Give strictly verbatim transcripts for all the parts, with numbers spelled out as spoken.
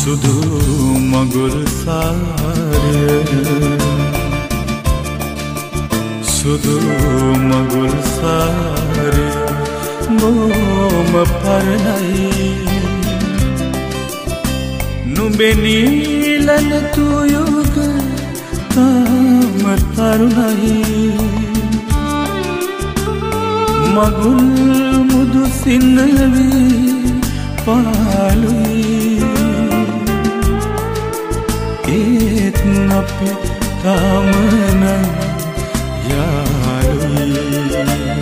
සුදු මගුල් සාරය සුදු මගුල් සාරය බොම පරණයි නුඹේ නීලන තුයුග තාම තරුණයි මගුල් මුදු සින්නවී පාලුයි ඒත් අපි තාම නම් යාළුයි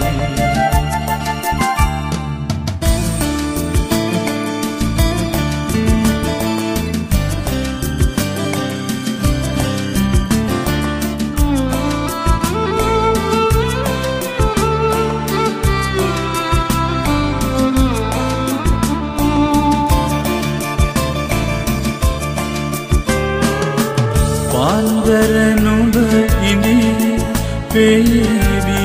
පාන්දර නුඹ ඉඳී පේවි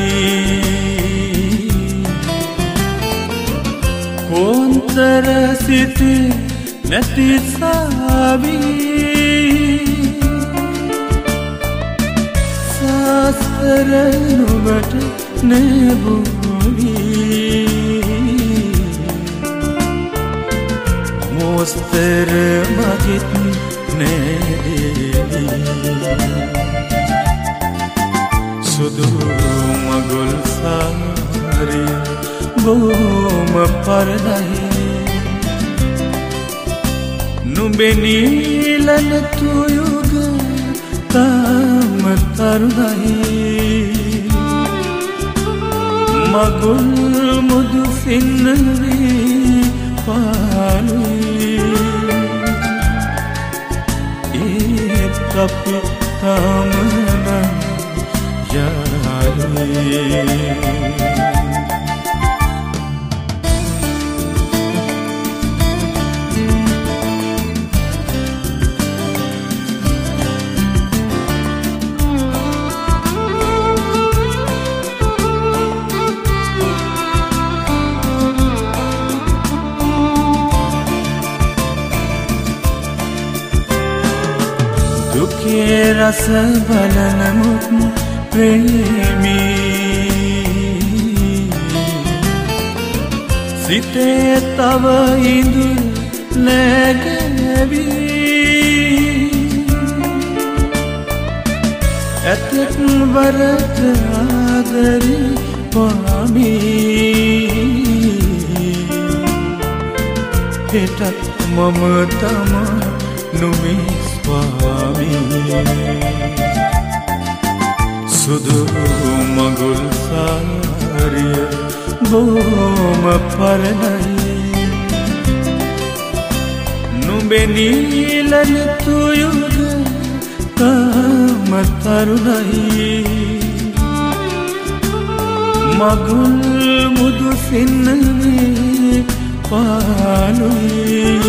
කොන්තර සිටි නැති සාවි සාස්තර නුඹට නැබුවි මොස්තර මගෙත් සුදු මගුල් සාරය බොම පරණයි නුඹේ නීලන තුයුග තාම තරුණයි මගුල් මුදු සින්නවී පාලුයි අපි තාම නම් යාළුයි දුකේ රස බලනමුත් ප්‍රේමී සිතේ තව ඉඳුල් නැගවී ඇතෙක් වරට ආදරේ පාමී හෙටත් මම තමා නුඹේ සුදු මගුල් සාරය බොම පරණයි නුඹේ නීලන තුයුග තාම තරුණයි මගුල් මුදු සින්නවී පාලුයි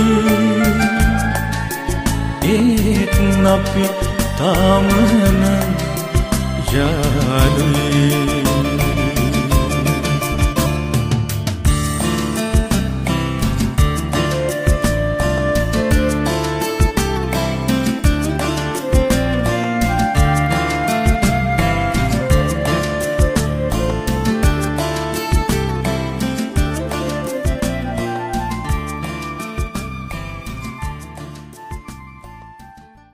ඒත් අපි තාම නම් යාළුයි